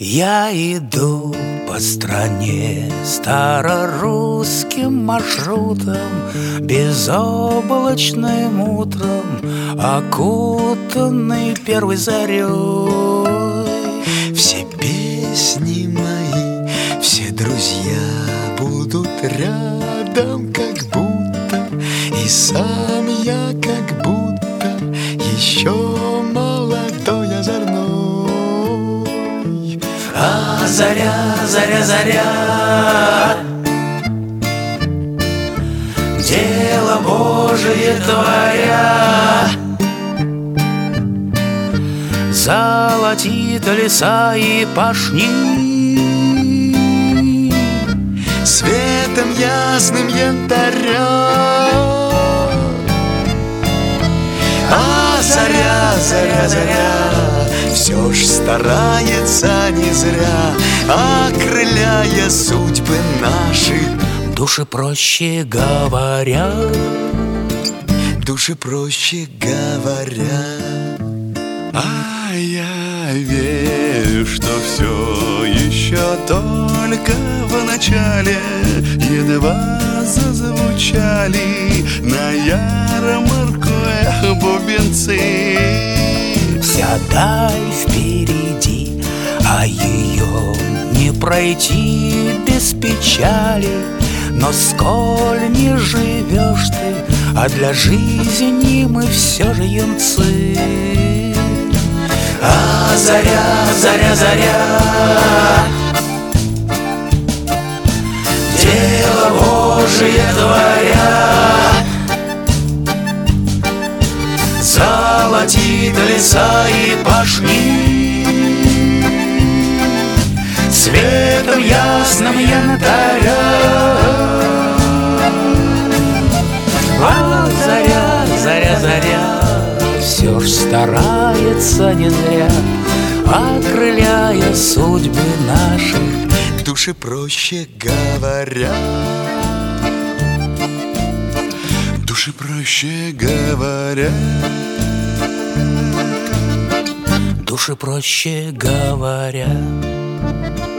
Я иду по стране старорусским маршрутом, безоблачным утром, окутанный первой зарей. Все песни мои, все друзья будут рядом, как будто, и сам я как будто еще молодой, озорной. А заря, заря, заря, дело Божие творя, золотит леса и пашни, светом ясным янтаря. А заря, заря, заря, все ж старается не зря, окрыляя судьбы наши. Души проще говоря, души проще говоря. А я верю, что все еще только в начале. Едва зазвучали на ярмарку бубенцы. вся даль впереди, а ее не пройти без печали. Но сколь не живешь ты, а для жизни мы все же юнцы. А заря, заря, заря, дело Божие творя, золотит леса и пашни, светом ясным янтаря. А заря, заря, заря, все ж старается не зря, окрыляя судьбы наши. Души проще говоря, Души проще говоря, души проще говоря.